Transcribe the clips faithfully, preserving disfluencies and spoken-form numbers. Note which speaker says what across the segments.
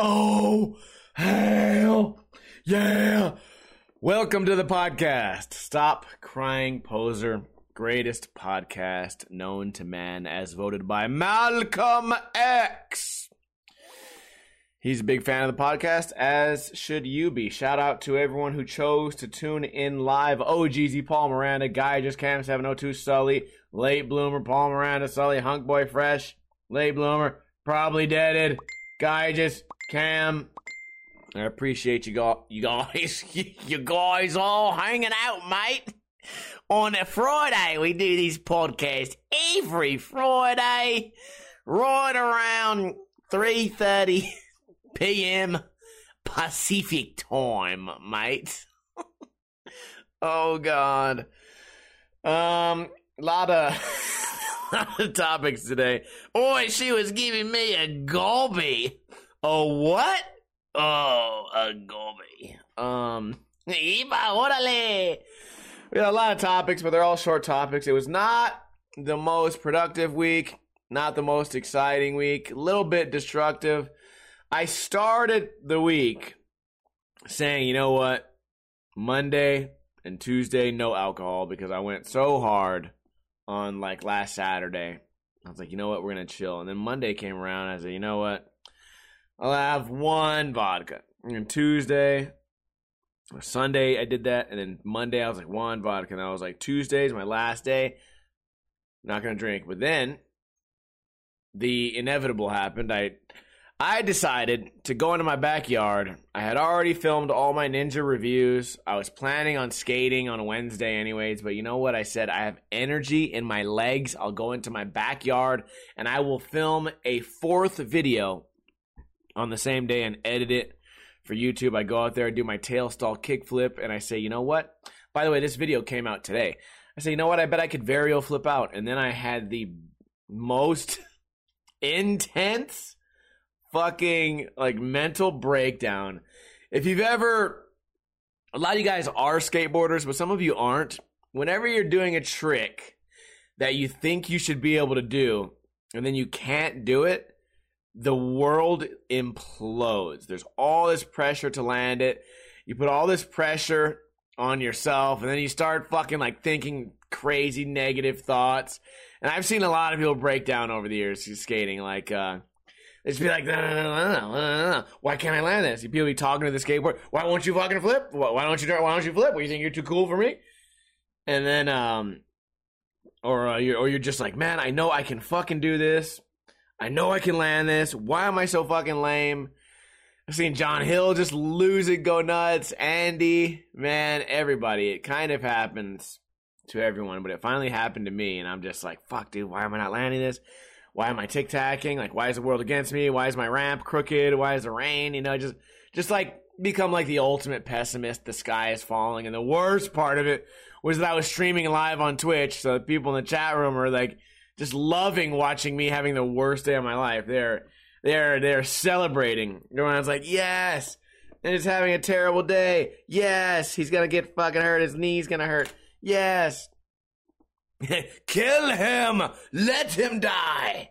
Speaker 1: Oh, hell yeah. Welcome to the podcast. Stop Crying Poser. Greatest podcast known to man as voted by Malcolm X. He's a big fan of the podcast, as should you be. Shout out to everyone who chose to tune in live. O G Z, Paul Miranda, Guy Just Cam seven oh two, Sully, Late Bloomer, Paul Miranda, Sully, Hunk Boy Fresh, Late Bloomer, Probably Deaded, Guy Just Cam. I appreciate you, go- you guys, you guys all hanging out, mate. On a Friday, we do these podcasts every Friday, right around three thirty p.m. Pacific time, mate. Oh, God. Um, lot of, lot of topics today. Boy, she was giving me a gobby. A what? Oh, a gobby. Um, Iba, orale. We got a lot of topics, but they're all short topics. It was not the most productive week, not the most exciting week, a little bit destructive. I started the week saying, you know what, Monday and Tuesday, no alcohol, because I went so hard on, like, last Saturday. I was like, you know what, we're going to chill. And then Monday came around, I said, you know what, I'll have one vodka. And Tuesday, or Sunday, I did that. And then Monday, I was like, one vodka. And I was like, Tuesday's my last day. Not going to drink. But then the inevitable happened. I I decided to go into my backyard. I had already filmed all my Ninja reviews. I was planning on skating on Wednesday anyways. But you know what? I said, I have energy in my legs. I'll go into my backyard and I will film a fourth video on the same day and edit it for YouTube. I go out there, I do my tail stall kickflip, and I say, you know what? By the way, this video came out today. I say, you know what? I bet I could varial flip out. And then I had the most intense fucking, like, mental breakdown. If you've ever, a lot of you guys are skateboarders, but some of you aren't. Whenever you're doing a trick that you think you should be able to do, and then you can't do it, the world implodes. There's all this pressure to land it. You put all this pressure on yourself, and then you start fucking, like, thinking crazy negative thoughts. And I've seen a lot of people break down over the years skating. Like, uh, they just be like, no, no, no, no, no, no, no. Why can't I land this? People be talking to the skateboard. Why won't you fucking flip? Why don't you? Why don't you flip? What, you think you're too cool for me? And then, um, or uh, you're, or you're just like, man, I know I can fucking do this. I know I can land this. Why am I so fucking lame? I've seen John Hill just lose it, go nuts. Andy, man, everybody. It kind of happens to everyone, but it finally happened to me, and I'm just like, fuck, dude, why am I not landing this? Why am I tic-tacking? Like, why is the world against me? Why is my ramp crooked? Why is the rain? You know, just, just like, become like the ultimate pessimist. The sky is falling, and the worst part of it was that I was streaming live on Twitch, so people in the chat room are like, just loving watching me having the worst day of my life. They're they're they're celebrating. Everyone's like, yes, and he's having a terrible day. Yes, he's gonna get fucking hurt. His knee's gonna hurt. Yes, kill him. Let him die.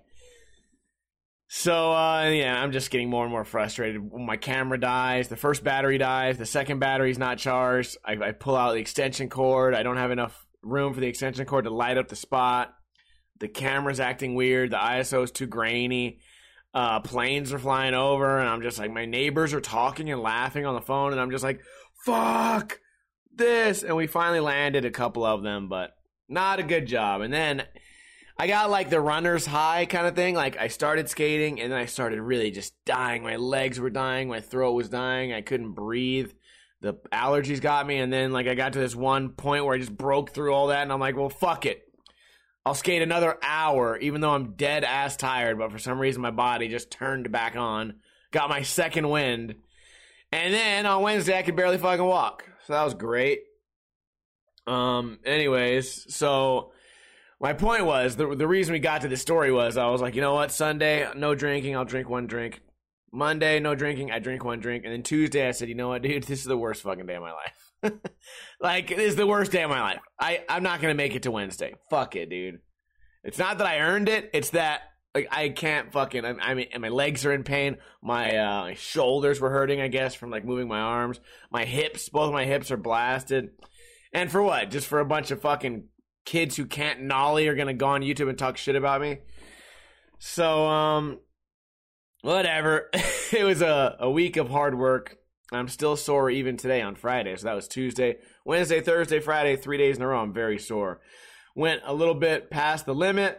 Speaker 1: So uh, yeah, I'm just getting more and more frustrated. When my camera dies, the first battery dies, the second battery's not charged. I, I pull out the extension cord. I don't have enough room for the extension cord to light up the spot. The camera's acting weird. The I S O is too grainy. Uh, planes are flying over, and I'm just like, my neighbors are talking and laughing on the phone, and I'm just like, fuck this. And we finally landed a couple of them, but not a good job. And then I got like the runner's high kind of thing. Like, I started skating, and then I started really just dying. My legs were dying. My throat was dying. I couldn't breathe. The allergies got me, and then like I got to this one point where I just broke through all that, and I'm like, well, fuck it. I'll skate another hour, even though I'm dead ass tired, but for some reason my body just turned back on. Got my second wind. And then on Wednesday I could barely fucking walk. So that was great. Um, anyways, so my point was, the, the reason we got to this story was, I was like, you know what, Sunday, no drinking, I'll drink one drink. Monday, no drinking, I drink one drink. And then Tuesday I said, you know what, dude, this is the worst fucking day of my life. Like, this is the worst day of my life. I, I'm not going to make it to Wednesday. Fuck it, dude. It's not that I earned it. It's that like I can't fucking. I, I mean, and my legs are in pain. My uh, my shoulders were hurting, I guess, from like moving my arms. My hips, both of my hips are blasted. And for what? Just for a bunch of fucking kids who can't nollie are gonna go on YouTube and talk shit about me. So um, whatever. It was a a week of hard work. I'm still sore even today on Friday. So that was Tuesday, Wednesday, Thursday, Friday, three days in a row. I'm very sore. Went a little bit past the limit.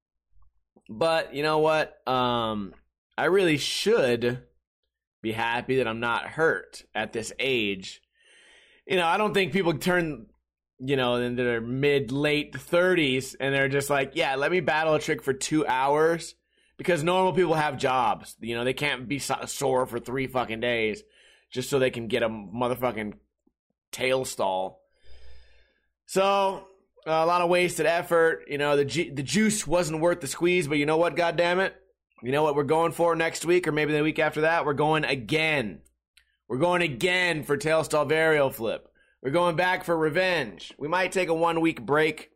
Speaker 1: But you know what? Um, I really should be happy that I'm not hurt at this age. You know, I don't think people turn, you know, into their mid, late thirties and they're just like, yeah, let me battle a trick for two hours. Because normal people have jobs. You know, they can't be so- sore for three fucking days just so they can get a motherfucking tail stall. So... Uh, a lot of wasted effort. You know, the ju- the juice wasn't worth the squeeze, but you know what, goddammit? You know what we're going for next week or maybe the week after that? We're going again. We're going again for tail stall varial flip. We're going back for revenge. We might take a one-week break.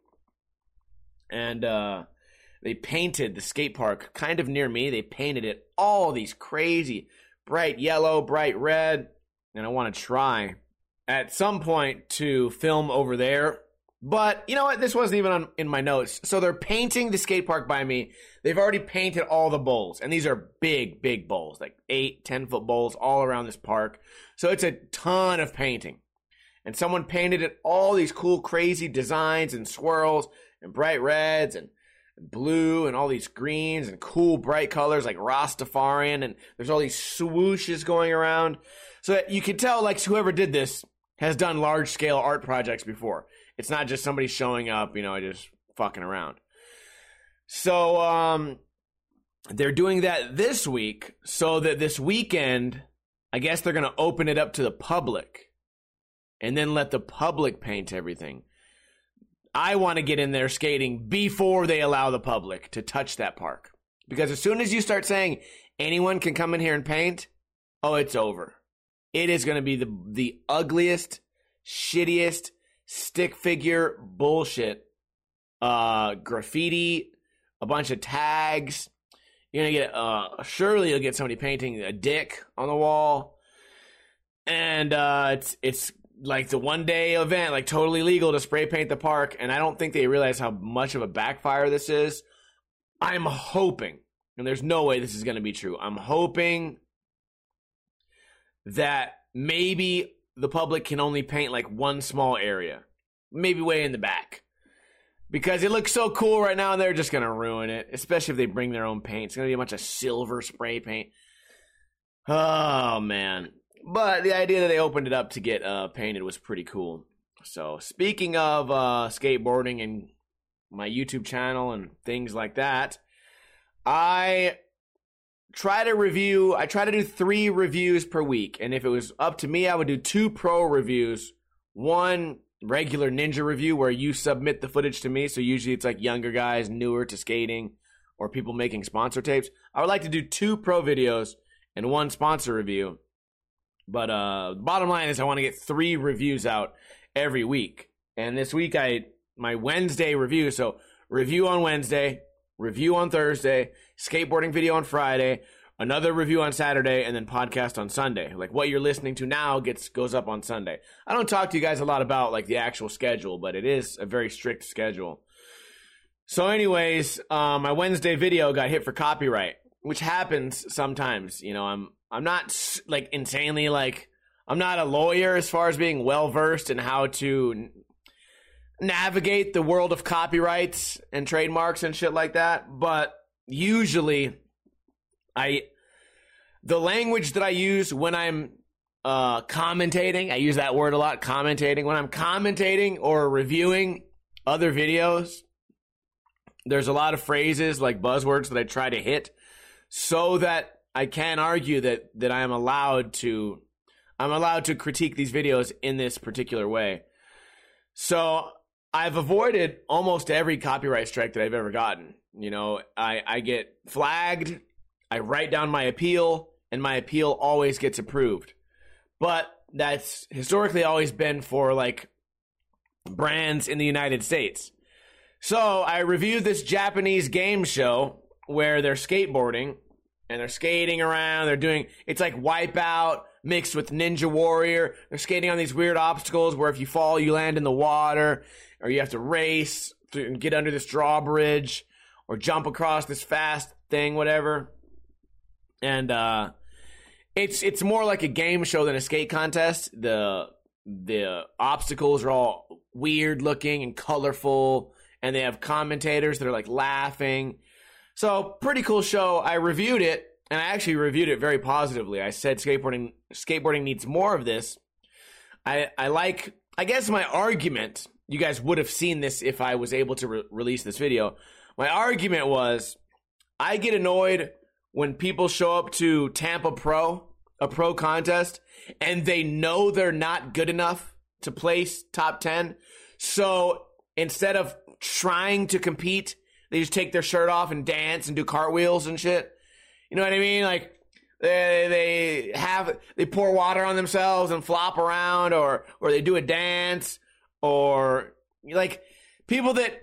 Speaker 1: And uh, they painted the skate park kind of near me. They painted it all these crazy bright yellow, bright red. And I want to try at some point to film over there. But, you know what? This wasn't even on, in my notes. So they're painting the skate park by me. They've already painted all the bowls. And these are big, big bowls. Like eight, ten-foot bowls all around this park. So it's a ton of painting. And someone painted it all these cool, crazy designs and swirls and bright reds and blue and all these greens and cool, bright colors like Rastafarian. And there's all these swooshes going around. So that you can tell, like, whoever did this has done large-scale art projects before. It's not just somebody showing up, you know, just fucking around. So, um, they're doing that this week so that this weekend, I guess they're going to open it up to the public and then let the public paint everything. I want to get in there skating before they allow the public to touch that park. Because as soon as you start saying anyone can come in here and paint, oh, it's over. It is going to be the the ugliest, shittiest, stick figure bullshit, uh, graffiti, a bunch of tags. You're gonna get, uh, surely you'll get somebody painting a dick on the wall, and uh, it's it's like the one day event, like totally legal to spray paint the park. And I don't think they realize how much of a backfire this is. I'm hoping, and there's no way this is gonna be true. I'm hoping that maybe the public can only paint like one small area, maybe way in the back, because it looks so cool right now and they're just going to ruin it, especially if they bring their own paint. It's going to be a bunch of silver spray paint. Oh, man. But the idea that they opened it up to get uh, painted was pretty cool. So speaking of uh, skateboarding and my YouTube channel and things like that, I... try to review, I try to do three reviews per week. And if it was up to me, I would do two pro reviews. One regular ninja review where you submit the footage to me. So usually it's like younger guys, newer to skating, or people making sponsor tapes. I would like to do two pro videos and one sponsor review. But uh, bottom line is I want to get three reviews out every week. And this week, I my Wednesday review, so review on Wednesday, review on Thursday, skateboarding video on Friday, another review on Saturday, and then podcast on Sunday. Like what you're listening to now gets goes up on Sunday. I don't talk to you guys a lot about like the actual schedule, but it is a very strict schedule. So anyways, um, my Wednesday video got hit for copyright, which happens sometimes. You know, I'm I'm not like insanely like I'm not a lawyer as far as being well versed in how to navigate the world of copyrights and trademarks and shit like that, but usually I the language that I use when I'm uh commentating, I use that word a lot, commentating, when I'm commentating or reviewing other videos, there's a lot of phrases like buzzwords that I try to hit so that I can argue that that I am allowed to I'm allowed to critique these videos in this particular way. So I've avoided almost every copyright strike that I've ever gotten. You know, I, I get flagged, I write down my appeal, and my appeal always gets approved. But that's historically always been for, like, brands in the United States. So I reviewed this Japanese game show where they're skateboarding and they're skating around. They're doing, it's like Wipeout mixed with Ninja Warrior. They're skating on these weird obstacles where if you fall, you land in the water, or you have to race and get under this drawbridge or jump across this fast thing, whatever. And uh, it's it's more like a game show than a skate contest. The the obstacles are all weird looking and colorful, and they have commentators that are like laughing. So pretty cool show. I reviewed it, and I actually reviewed it very positively. I said skateboarding skateboarding needs more of this. I I like, I guess my argument, you guys would have seen this if I was able to re- release this video. My argument was, I get annoyed when people show up to Tampa Pro, a pro contest, and they know they're not good enough to place top ten. So instead of trying to compete, they just take their shirt off and dance and do cartwheels and shit. You know what I mean? Like, they they have, they pour water on themselves and flop around, or or they do a dance, or like people that,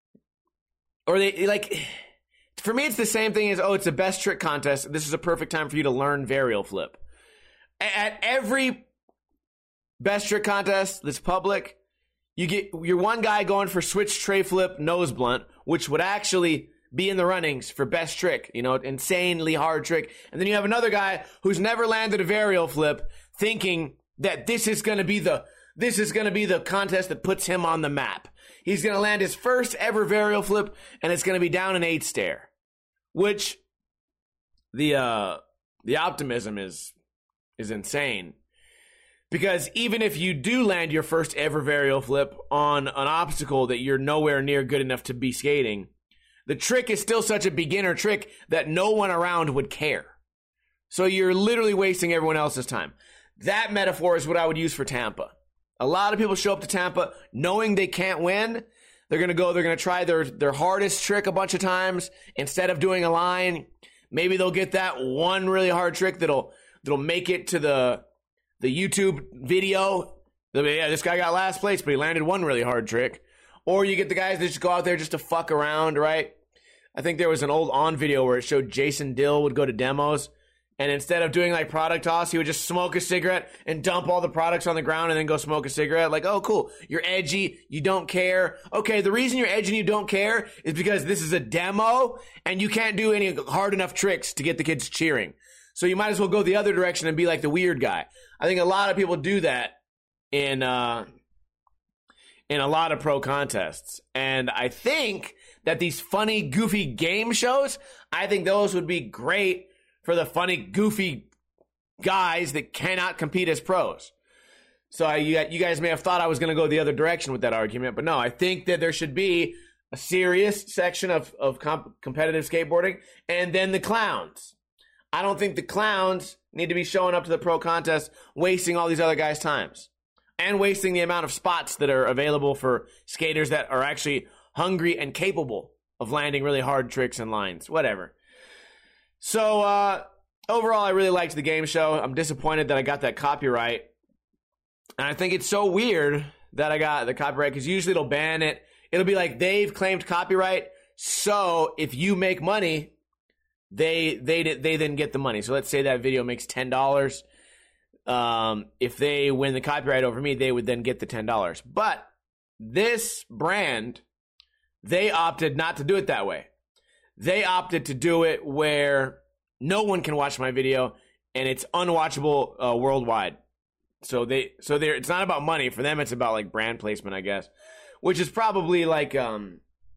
Speaker 1: or they like, for me it's the same thing as, oh, it's a best trick contest. This is a perfect time for you to learn varial flip. At every best trick contest that's public, you get your one guy going for switch tray flip nose blunt, which would actually be in the runnings for best trick, you know, insanely hard trick. And then you have another guy who's never landed a varial flip, thinking that this is going to be the this is going to be the contest that puts him on the map. He's going to land his first ever varial flip, and it's going to be down an eight stair, which the uh, the optimism is is insane. Because even if you do land your first ever varial flip on an obstacle that you're nowhere near good enough to be skating, the trick is still such a beginner trick that no one around would care. So you're literally wasting everyone else's time. That metaphor is what I would use for Tampa. A lot of people show up to Tampa knowing they can't win. They're going to go, they're going to try their, their hardest trick a bunch of times. Instead of doing a line, maybe they'll get that one really hard trick that'll that'll make it to the the YouTube video. They'll be, yeah, this guy got last place, but he landed one really hard trick. Or you get the guys that just go out there just to fuck around, right? I think there was an old On video where it showed Jason Dill would go to demos, and instead of doing like product toss, he would just smoke a cigarette and dump all the products on the ground and then go smoke a cigarette. Like, oh, cool. You're edgy. You don't care. Okay, the reason you're edgy and you don't care is because this is a demo and you can't do any hard enough tricks to get the kids cheering. So you might as well go the other direction and be like the weird guy. I think a lot of people do that in uh, in a lot of pro contests. And I think that these funny, goofy game shows, I think those would be great for the funny, goofy guys that cannot compete as pros. So I, you, you guys may have thought I was going to go the other direction with that argument, but no, I think that there should be a serious section of, of comp- competitive skateboarding, and then the clowns. I don't think the clowns need to be showing up to the pro contest, wasting all these other guys' times, and wasting the amount of spots that are available for skaters that are actually hungry and capable of landing really hard tricks and lines, whatever. So, uh, overall, I really liked the game show. I'm disappointed that I got that copyright. And I think it's so weird that I got the copyright, because usually it'll ban it. It'll be like, they've claimed copyright, so if you make money, they they they then get the money. So let's say that video makes ten dollars. Um, if they win the copyright over me, they would then get the ten dollars. But this brand, they opted not to do it that way. They opted to do it where no one can watch my video and it's unwatchable uh, worldwide. So they, so they're, it's not about money for them. It's about like brand placement, I guess, which is probably like um,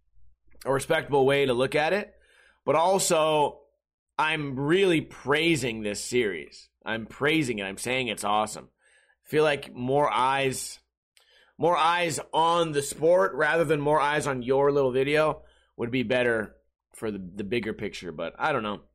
Speaker 1: a respectable way to look at it. But also, I'm really praising this series. I'm praising it. I'm saying it's awesome. I feel like more eyes, more eyes on the sport rather than more eyes on your little video would be better for the, the bigger picture, but I don't know.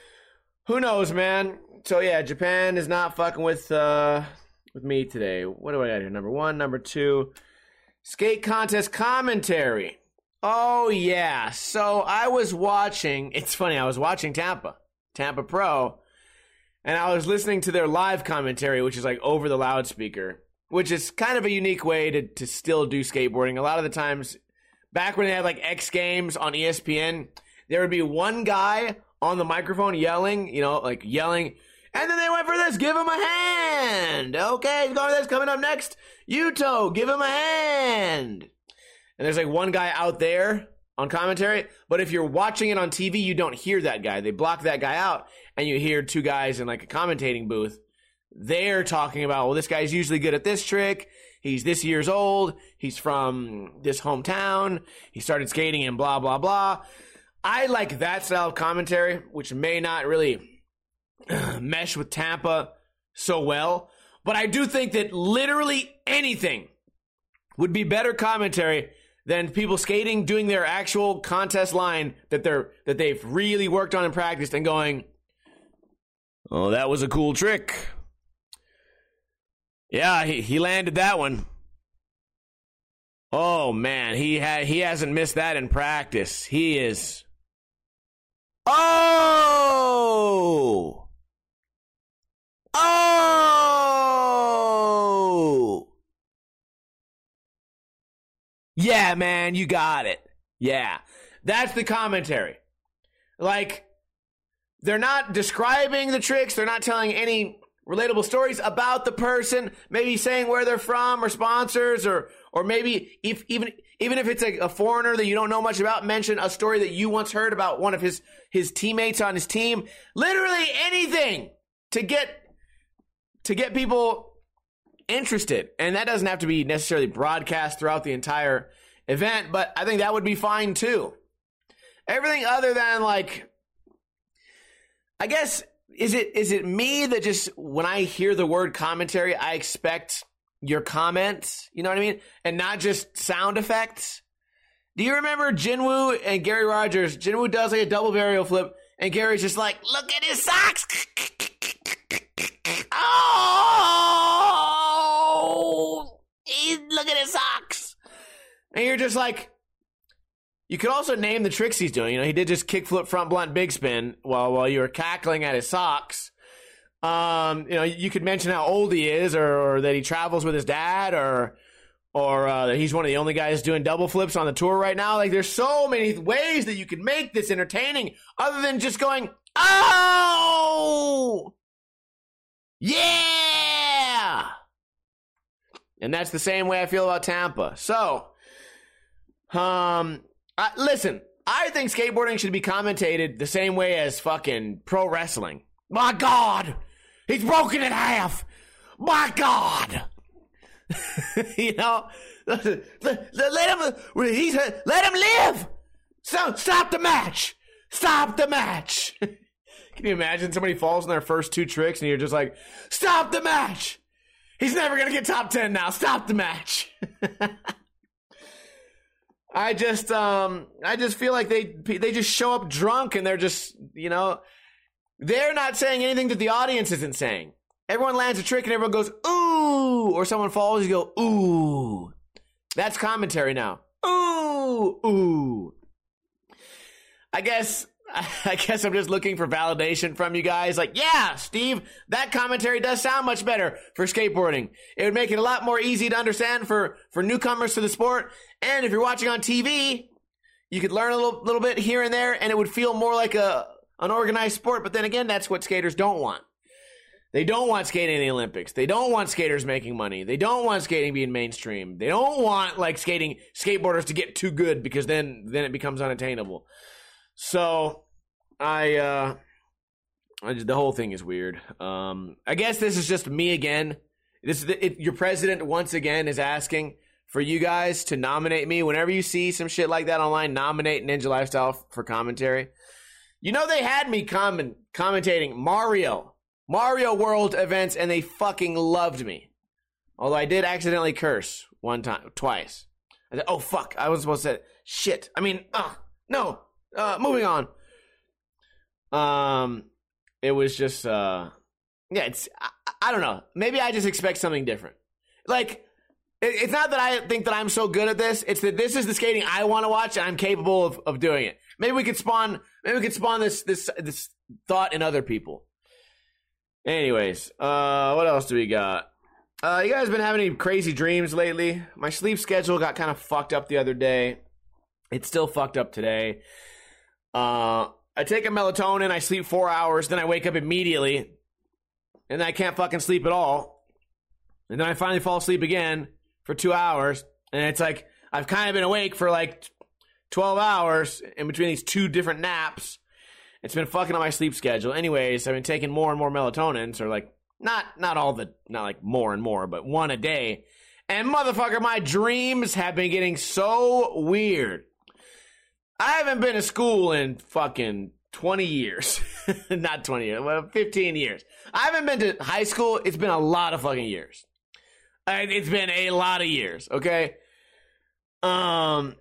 Speaker 1: Who knows, man? So yeah, Japan is not fucking with uh with me today. What do I got here? Number one, number two, skate contest commentary. Oh yeah. So I was watching, it's funny, I was watching Tampa, Tampa Pro, and I was listening to their live commentary, which is like over the loudspeaker, which is kind of a unique way to, to still do skateboarding. A lot of the times, back when they had like X Games on E S P N, there would be one guy on the microphone yelling, you know, like yelling, and then they went for this, give him a hand. Okay, he's going for this, coming up next, Yuto, give him a hand. And there's like one guy out there on commentary, but if you're watching it on T V, you don't hear that guy. They block that guy out, and you hear two guys in like a commentating booth. They're talking about, well, this guy's usually good at this trick. He's this years old. He's from this hometown. He started skating in blah, blah, blah. I like that style of commentary, which may not really mesh with Tampa so well. But I do think that literally anything would be better commentary than people skating, doing their actual contest line that they're that they've really worked on and practiced and going, oh, that was a cool trick. Yeah, he, he landed that one. Oh, man, he ha- he hasn't missed that in practice. He is... Oh! Oh! Yeah, man, you got it. Yeah. That's the commentary. Like, they're not describing the tricks. They're not telling any relatable stories about the person, maybe saying where they're from or sponsors, or or maybe if even even if it's a, a foreigner that you don't know much about, mention a story that you once heard about one of his his teammates on his team. Literally anything to get to get people interested. And that doesn't have to be necessarily broadcast throughout the entire event, but I think that would be fine too. Everything other than, like, I guess, Is it is it me that just, when I hear the word commentary, I expect your comments, you know what I mean? And not just sound effects? Do you remember Jinwoo and Gary Rogers? Jinwoo does like a double varial flip, and Gary's just like, look at his socks! Oh! Look at his socks! And you're just like, you could also name the tricks he's doing. You know, he did just kickflip front blunt big spin while while you were cackling at his socks. Um, you know, you could mention how old he is, or, or that he travels with his dad, or or uh, that he's one of the only guys doing double flips on the tour right now. Like, there's so many ways that you could make this entertaining, other than just going, oh, yeah. And that's the same way I feel about Tampa. So, um. Uh, listen, I think skateboarding should be commentated the same way as fucking pro wrestling. My God, he's broken in half. My God, you know, let, let, let him. He's let him live. So stop the match. Stop the match. Can you imagine somebody falls in their first two tricks and you're just like, stop the match. He's never gonna get top ten now. Stop the match. I just, um, I just feel like they, they just show up drunk, and they're just, you know, they're not saying anything that the audience isn't saying. Everyone lands a trick and everyone goes, ooh, or someone falls, you go, ooh. That's commentary now. Ooh, ooh. I guess, I guess I'm just looking for validation from you guys. Like, yeah, Steve, that commentary does sound much better for skateboarding. It would make it a lot more easy to understand for, for newcomers to the sport. And if you're watching on T V, you could learn a little, little bit here and there, and it would feel more like a an organized sport. But then again, that's what skaters don't want. They don't want skating in the Olympics. They don't want skaters making money. They don't want skating being mainstream. They don't want, like, skating skateboarders to get too good, because then then it becomes unattainable. So, I, uh, I just, the whole thing is weird. Um, I guess this is just me again. This is it, your president once again is asking for you guys to nominate me. Whenever you see some shit like that online, nominate Ninja Lifestyle for commentary. You know, they had me comment, commentating Mario, Mario World events, and they fucking loved me. Although I did accidentally curse one time, twice. I said, oh, fuck, I was supposed to say, shit. I mean, uh, no, uh, moving on. Um, it was just, uh, yeah, it's, I, I don't know. Maybe I just expect something different. Like, it, it's not that I think that I'm so good at this. It's that this is the skating I want to watch, and I'm capable of, of doing it. Maybe we could spawn, maybe we could spawn this, this, this thought in other people. Anyways, uh, what else do we got? Uh, you guys been having any crazy dreams lately? My sleep schedule got kind of fucked up the other day. It's still fucked up today. Uh, I take a melatonin, I sleep four hours, then I wake up immediately, and then I can't fucking sleep at all. And then I finally fall asleep again for two hours, and it's like I've kind of been awake for like twelve hours in between these two different naps. It's been fucking on my sleep schedule. Anyways, I've been taking more and more melatonins, or like, not not all the, not like more and more, but one a day. And motherfucker, my dreams have been getting so weird. I haven't been to school in fucking twenty years. Not twenty years, well, fifteen years. I haven't been to high school. It's been a lot of fucking years. It's been a lot of years, okay? Um...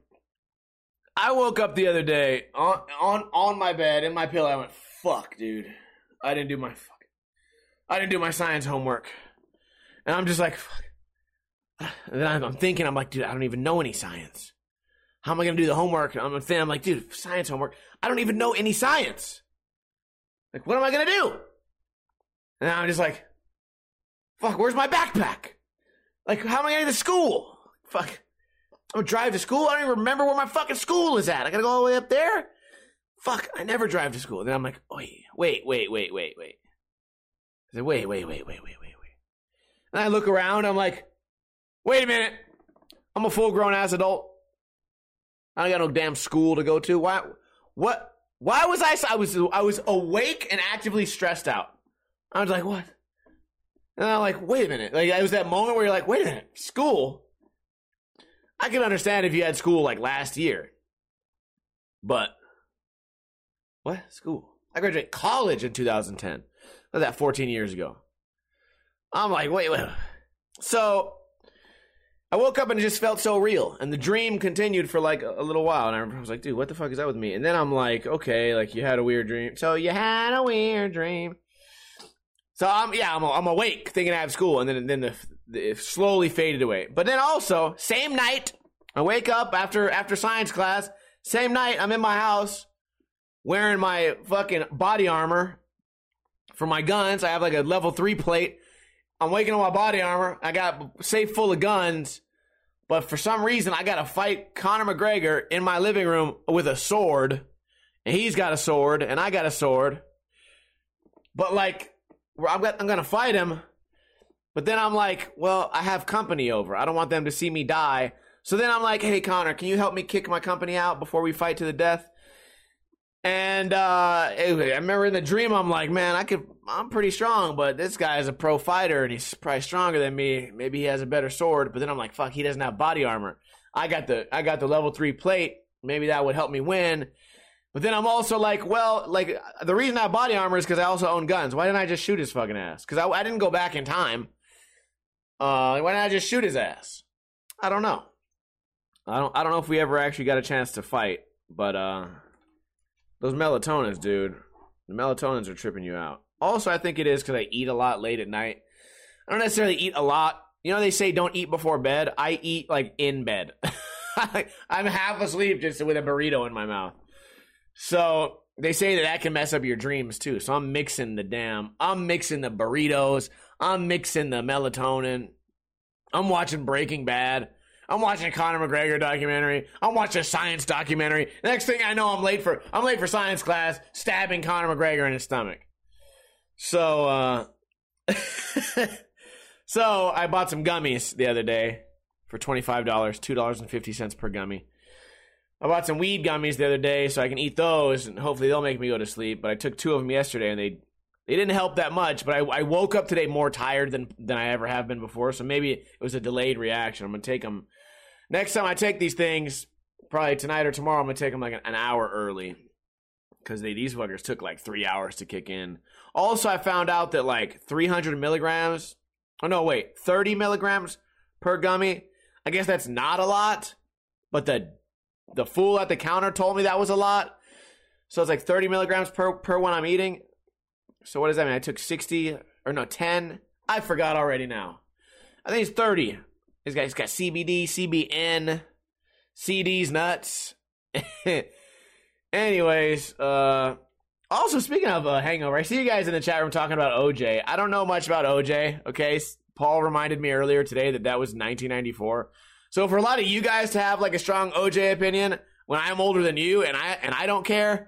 Speaker 1: I woke up the other day on, on on my bed in my pillow. I went, fuck, dude. I didn't do my fuck. I didn't do my science homework. And I'm just like, fuck. And then I'm, I'm thinking, I'm like, dude, I don't even know any science. How am I going to do the homework? I'm thinking, I'm like, dude, science homework. I don't even know any science. Like, what am I going to do? And I'm just like, fuck, where's my backpack? Like, how am I going to get to school? Fuck. I'm gonna drive to school? I don't even remember where my fucking school is at. I gotta go all the way up there? Fuck, I never drive to school. Then I'm like, wait, wait, wait, wait, wait, wait. I said, wait, wait, wait, wait, wait, wait, wait. And I look around, I'm like, wait a minute. I'm a full-grown ass adult. I don't got no damn school to go to. Why, what, why was I, I was, I was awake and actively stressed out. I was like, what? And I'm like, wait a minute. Like, it was that moment where you're like, wait a minute, school? I can understand if you had school like last year. But, what? School? I graduated college in two thousand ten. Was that fourteen years ago? I'm like, wait, wait. So, I woke up and it just felt so real. And the dream continued for like a little while. And I was like, dude, what the fuck is that with me? And then I'm like, okay, like you had a weird dream. So, you had a weird dream. So, I'm yeah, I'm, I'm awake thinking I have school. And then, then the... It slowly faded away. But then also, same night, I wake up after after science class. Same night, I'm in my house wearing my fucking body armor for my guns. I have like a level three plate. I'm waking up my body armor. I got a safe full of guns. But for some reason, I got to fight Conor McGregor in my living room with a sword. And he's got a sword, and I got a sword. But like, I'm going to fight him. But then I'm like, well, I have company over. I don't want them to see me die. So then I'm like, hey, Connor, can you help me kick my company out before we fight to the death? And uh, I remember in the dream, I'm like, man, I could, I'm pretty strong, but this guy is a pro fighter, and he's probably stronger than me. Maybe he has a better sword. But then I'm like, fuck, he doesn't have body armor. I got the, I got the level three plate. Maybe that would help me win. But then I'm also like, well, like the reason I have body armor is because I also own guns. Why didn't I just shoot his fucking ass? Because I, I didn't go back in time. Uh, why didn't I just shoot his ass? I don't know. I don't. I don't know if we ever actually got a chance to fight, but uh, those melatonins, dude, the melatonins are tripping you out. Also, I think it is because I eat a lot late at night. I don't necessarily eat a lot. You know, they say don't eat before bed. I eat like in bed. I'm half asleep just with a burrito in my mouth. So they say that that can mess up your dreams too. So I'm mixing the damn. I'm mixing the burritos. I'm mixing the melatonin. I'm watching Breaking Bad. I'm watching a Conor McGregor documentary. I'm watching a science documentary. The next thing I know, I'm late for I'm late for science class, stabbing Conor McGregor in his stomach. So, uh, so I bought some gummies the other day for twenty-five dollars, two dollars and fifty cents per gummy. I bought some weed gummies the other day so I can eat those, and hopefully they'll make me go to sleep. But I took two of them yesterday, and they they didn't help that much. But I, I woke up today more tired than, than I ever have been before, so maybe it was a delayed reaction. I'm going to take them. Next time I take these things, probably tonight or tomorrow, I'm going to take them like an, an hour early. Because these fuckers took like three hours to kick in. Also, I found out that like three hundred milligrams, oh no, wait, thirty milligrams per gummy. I guess that's not a lot, but the the fool at the counter told me that was a lot. So it's like thirty milligrams per, per one I'm eating. So what does that mean? I took sixty, or no, ten. I forgot already now. I think it's thirty. This guy's got C B D, C B N, C D's nuts. Anyways, uh, also speaking of uh, hangover, I see you guys in the chat room talking about O J. I don't know much about O J, okay? Paul reminded me earlier today that that was nineteen ninety-four. So for a lot of you guys to have like a strong O J opinion when I'm older than you and I and I don't care,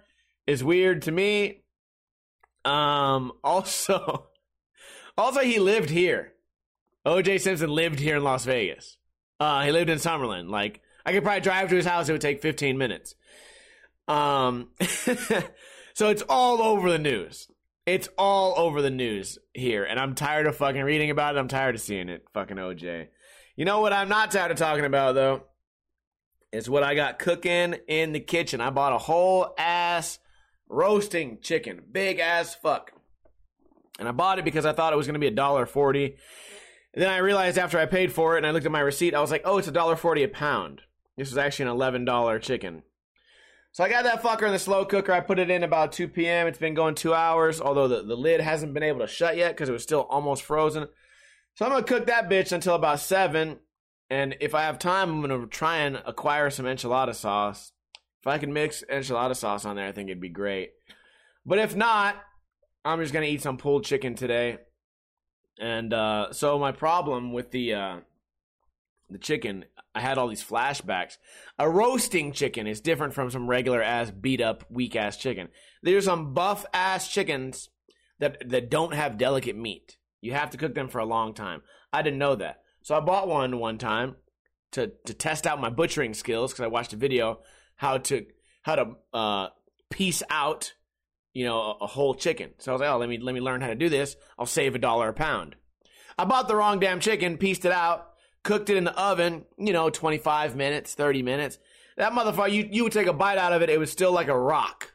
Speaker 1: is weird to me. Um, also, also he lived here. O J Simpson lived here in Las Vegas. Uh, he lived in Summerlin. Like, I could probably drive to his house. It would take fifteen minutes. Um, so it's all over the news. It's all over the news here. And I'm tired of fucking reading about it. I'm tired of seeing it. Fucking O J. You know what I'm not tired of talking about, though? Is what I got cooking in the kitchen. I bought a whole ass roasting chicken. Big ass fuck. And I bought it because I thought it was going to be a dollar forty. And then I realized after I paid for it and I looked at my receipt, I was like, oh, it's a dollar forty a pound. This was actually an eleven dollar chicken. So I got that fucker in the slow cooker. I put it in about two p.m. It's been going two hours, although the, the lid hasn't been able to shut yet because it was still almost frozen. So I'm going to cook that bitch until about seven. And if I have time, I'm going to try and acquire some enchilada sauce. If I can mix enchilada sauce on there, I think it'd be great. But if not, I'm just going to eat some pulled chicken today. And uh, so my problem with the uh, the chicken, I had all these flashbacks. A roasting chicken is different from some regular ass, beat up, weak ass chicken. There's some buff ass chickens that that don't have delicate meat. You have to cook them for a long time. I didn't know that. So I bought one one time to to test out my butchering skills because I watched a video how to how to uh, piece out, you know, a, a whole chicken. So I was like, oh, let me let me learn how to do this. I'll save a dollar a pound. I bought the wrong damn chicken, pieced it out, cooked it in the oven, you know, twenty-five minutes, thirty minutes. That motherfucker, you, you would take a bite out of it, it was still like a rock.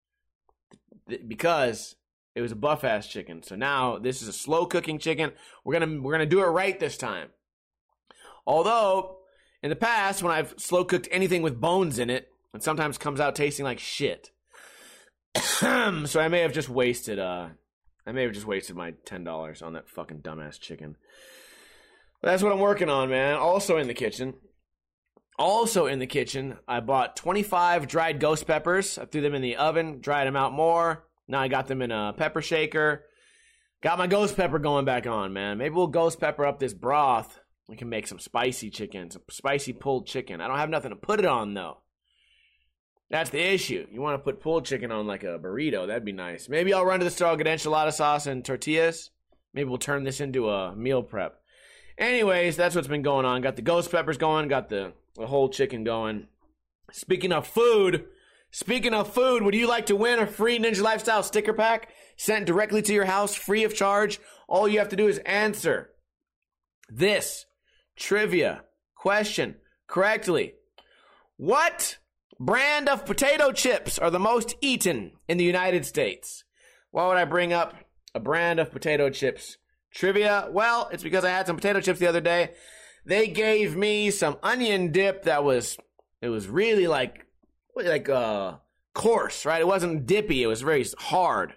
Speaker 1: Because it was a buff-ass chicken. So now this is a slow-cooking chicken. We're gonna we're gonna do it right this time. Although, in the past, when I've slow-cooked anything with bones in it, it sometimes comes out tasting like shit. So I may have just wasted uh I may have just wasted my ten dollars on that fucking dumbass chicken. But that's what I'm working on, man. Also in the kitchen. Also in the kitchen, I bought twenty-five dried ghost peppers. I threw them in the oven, dried them out more. Now I got them in a pepper shaker. Got my ghost pepper going back on, man. Maybe we'll ghost pepper up this broth. We can make some spicy chicken, some spicy pulled chicken. I don't have nothing to put it on, though. That's the issue. You want to put pulled chicken on like a burrito. That'd be nice. Maybe I'll run to the store, get enchilada sauce and tortillas. Maybe we'll turn this into a meal prep. Anyways, that's what's been going on. Got the ghost peppers going. Got the, the whole chicken going. Speaking of food, speaking of food, would you like to win a free Ninja Lifestyle sticker pack sent directly to your house, free of charge? All you have to do is answer this trivia question correctly. What brand of potato chips are the most eaten in the United States? Why would I bring up a brand of potato chips trivia? Well, it's because I had some potato chips the other day. They gave me some onion dip that was, it was really like, like uh, coarse, right? It wasn't dippy. It was very hard.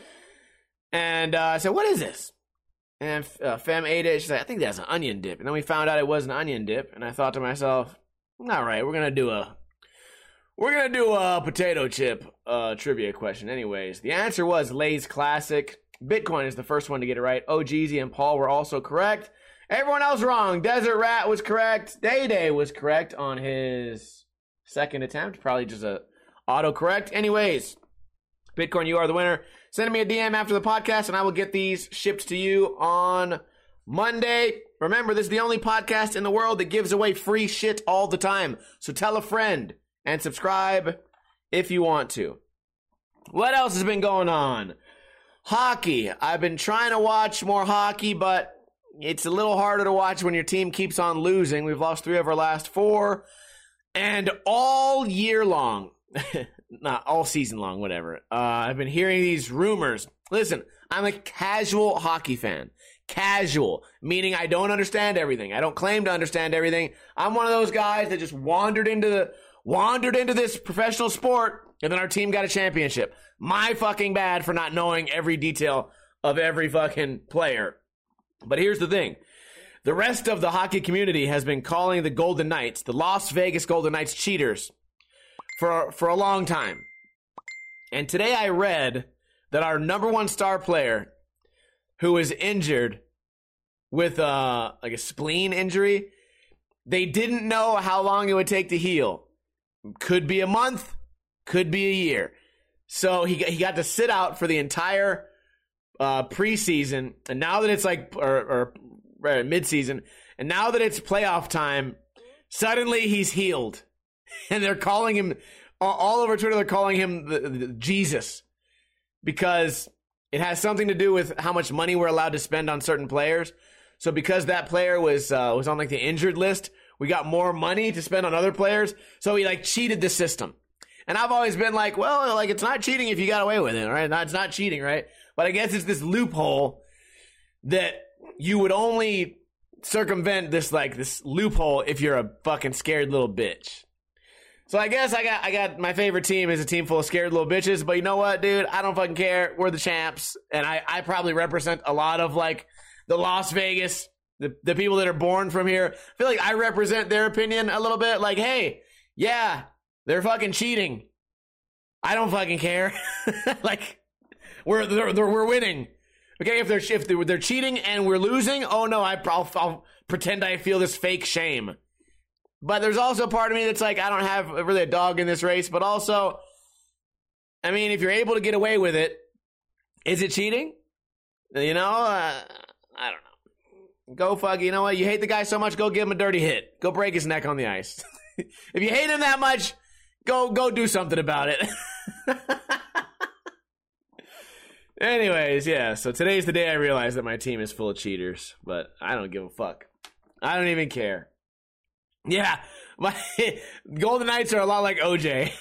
Speaker 1: And uh, I said, what is this? And uh, Fem ate it. She said, I think that's an onion dip. And then we found out it was an onion dip. And I thought to myself, all right, we're going to do a, we're going to do a potato chip uh, trivia question. Anyways, the answer was Lay's Classic. Bitcoin is the first one to get it right. O Jeezy and Paul were also correct. Everyone else wrong. Desert Rat was correct. Day Day was correct on his second attempt. Probably just a autocorrect. Anyways, Bitcoin, you are the winner. Send me a D M after the podcast, and I will get these shipped to you on Monday. Remember, this is the only podcast in the world that gives away free shit all the time. So tell a friend and subscribe if you want to. What else has been going on? Hockey. I've been trying to watch more hockey, but it's a little harder to watch when your team keeps on losing. We've lost three of our last four. And all year long, not all season long, whatever, uh, I've been hearing these rumors. Listen, I'm a casual hockey fan. Casual, meaning I don't understand everything. I don't claim to understand everything. I'm one of those guys that just wandered into the wandered into this professional sport, and then our team got a championship. My fucking bad for not knowing every detail of every fucking player. But here's the thing. The rest of the hockey community has been calling the Golden Knights, the Las Vegas Golden Knights, cheaters for, for a long time. And today I read that our number one star player, who was injured with uh, like a spleen injury, they didn't know how long it would take to heal. Could be a month, could be a year. So he he got to sit out for the entire uh, preseason, and now that it's like or, or, or midseason, and now that it's playoff time, suddenly he's healed, and they're calling him all over Twitter. They're calling him the, the Jesus because it has something to do with how much money we're allowed to spend on certain players. So because that player was uh, was on like the injured list, we got more money to spend on other players. So he like cheated the system. And I've always been like, well, like it's not cheating if you got away with it, right? It's not cheating, right? But I guess it's this loophole that you would only circumvent this like this loophole if you're a fucking scared little bitch. So I guess I got I got my favorite team is a team full of scared little bitches. But you know what, dude? I don't fucking care. We're the champs, and I I probably represent a lot of like the Las Vegas, the the people that are born from here. I feel like I represent their opinion a little bit. Like, hey, yeah. They're fucking cheating. I don't fucking care. Like, we're they're, they're, we're winning. Okay, if they're if they're, they're cheating and we're losing, oh no, I, I'll, I'll pretend I feel this fake shame. But there's also a part of me that's like, I don't have really a dog in this race. But also, I mean, if you're able to get away with it, is it cheating? You know, uh, I don't know. Go fuck. You know what? You hate the guy so much, go give him a dirty hit. Go break his neck on the ice. If you hate him that much, Go go do something about it. Anyways, yeah, so today's the day I realized that my team is full of cheaters, but I don't give a fuck. I don't even care. Yeah, my Golden Knights are a lot like O J.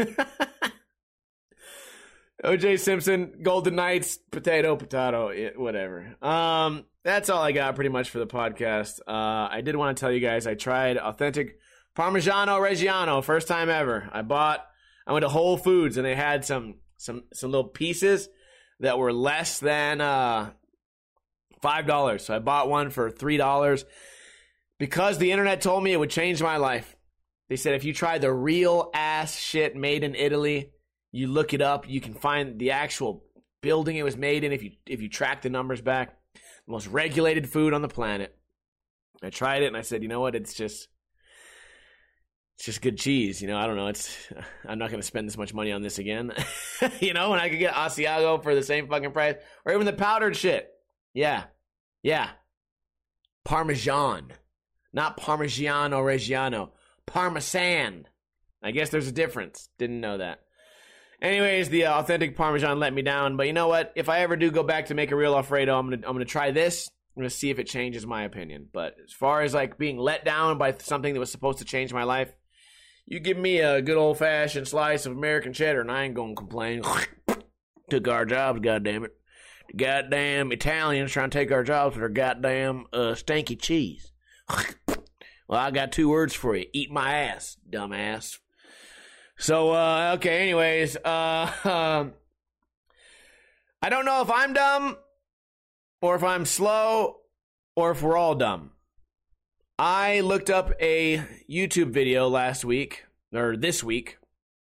Speaker 1: O J Simpson, Golden Knights, potato, potato, it, whatever. Um, that's all I got pretty much for the podcast. Uh, I did want to tell you guys I tried authentic Parmigiano Reggiano, first time ever. I bought, I went to Whole Foods and they had some some some little pieces that were less than uh, five dollars. So I bought one for three dollars because the internet told me it would change my life. They said if you try the real ass shit made in Italy, you look it up, you can find the actual building it was made in if you if you track the numbers back. The most regulated food on the planet. I tried it and I said, you know what, it's just It's just good cheese, you know. I don't know. It's I'm not going to spend this much money on this again, you know. And I could get Asiago for the same fucking price, or even the powdered shit. Yeah, yeah. Parmesan, not Parmigiano Reggiano. Parmesan. I guess there's a difference. Didn't know that. Anyways, the uh, authentic Parmesan let me down. But you know what? If I ever do go back to make a real Alfredo, I'm gonna I'm gonna try this. I'm going to see if it changes my opinion. But as far as like being let down by something that was supposed to change my life, you give me a good old-fashioned slice of American cheddar, and I ain't going to complain. Took our jobs, goddammit. The goddamn Italians trying to take our jobs with their goddamn uh, stanky cheese. Well, I got two words for you. Eat my ass, dumbass. So, uh, okay, anyways. Uh, um, I don't know if I'm dumb, or if I'm slow, or if we're all dumb. I looked up a YouTube video last week, or this week,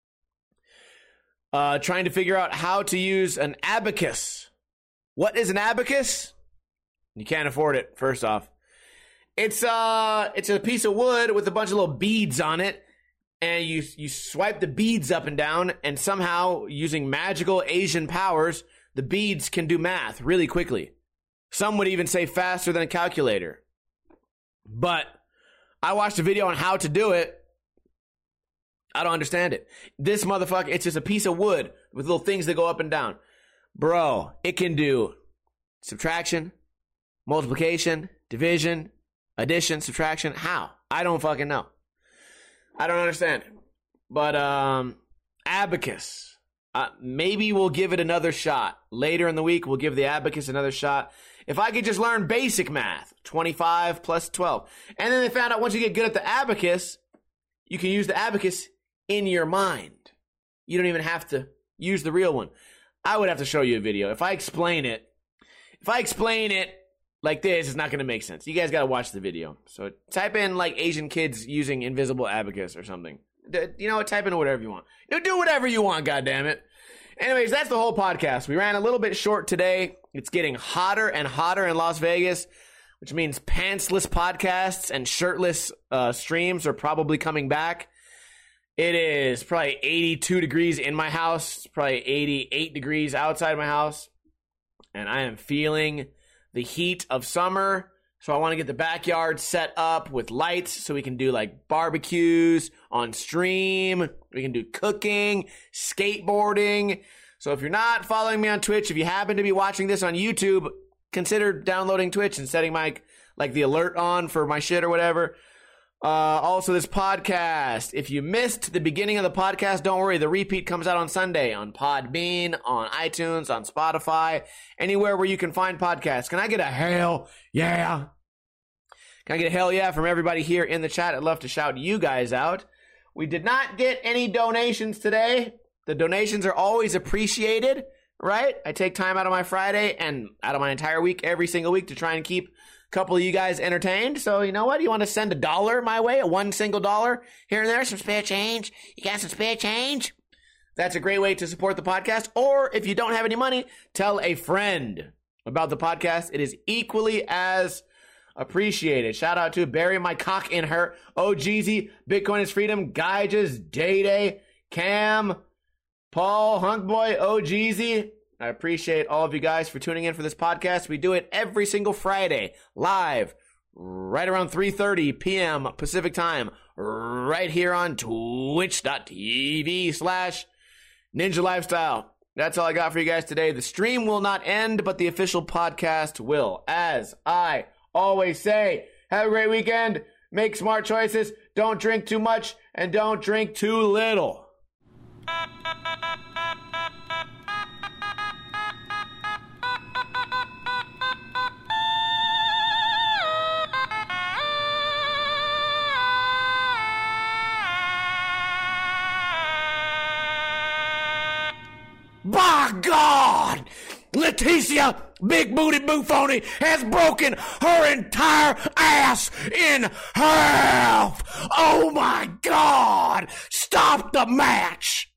Speaker 1: uh, trying to figure out how to use an abacus. What is an abacus? You can't afford it, first off. It's uh, it's a piece of wood with a bunch of little beads on it, and you you swipe the beads up and down, and somehow, using magical Asian powers, the beads can do math really quickly. Some would even say faster than a calculator. But I watched a video on how to do it. I don't understand it. This motherfucker, it's just a piece of wood with little things that go up and down. Bro, it can do subtraction, multiplication, division, addition, subtraction. How? I don't fucking know. I don't understand it. But, um, abacus. Uh, maybe we'll give it another shot. Later in the week, we'll give the abacus another shot. If I could just learn basic math, twenty-five plus twelve. And then they found out once you get good at the abacus, you can use the abacus in your mind. You don't even have to use the real one. I would have to show you a video. If I explain it, if I explain it like this, it's not going to make sense. You guys got to watch the video. So type in like Asian kids using invisible abacus or something. You know what? Type in whatever you want. You know, do whatever you want, goddammit. Anyways, that's the whole podcast. We ran a little bit short today. It's getting hotter and hotter in Las Vegas, which means pantsless podcasts and shirtless uh, streams are probably coming back. It is probably eighty-two degrees in my house. It's probably eighty-eight degrees outside my house. And I am feeling the heat of summer. So I want to get the backyard set up with lights so we can do like barbecues on stream. We can do cooking, skateboarding. So if you're not following me on Twitch, if you happen to be watching this on YouTube, consider downloading Twitch and setting my like the alert on for my shit or whatever. Uh, also, this podcast. If you missed the beginning of the podcast, don't worry. The repeat comes out on Sunday on Podbean, on iTunes, on Spotify, anywhere where you can find podcasts. Can I get a hell yeah? Can I get a hell yeah from everybody here in the chat? I'd love to shout you guys out. We did not get any donations today. The donations are always appreciated, right? I take time out of my Friday and out of my entire week every single week to try and keep a couple of you guys entertained. So you know what? You want to send a dollar my way, a one single dollar here and there, some spare change? You got some spare change? That's a great way to support the podcast. Or if you don't have any money, tell a friend about the podcast. It is equally as appreciated. Shout out to Bury My Cock in Her, O Jeezy, Bitcoin is Freedom, Gyges, Day-Day, Cam, Paul, Hunkboy, O Jeezy. I appreciate all of you guys for tuning in for this podcast. We do it every single Friday, live, right around three thirty p.m. Pacific time, right here on twitch.tv slash Ninja Lifestyle. That's all I got for you guys today. The stream will not end, but the official podcast will. As I always say, have a great weekend, make smart choices, don't drink too much, and don't drink too little. By God! Leticia Big Booty Buffoni has broken her entire ass in half! Oh my God! Stop the match!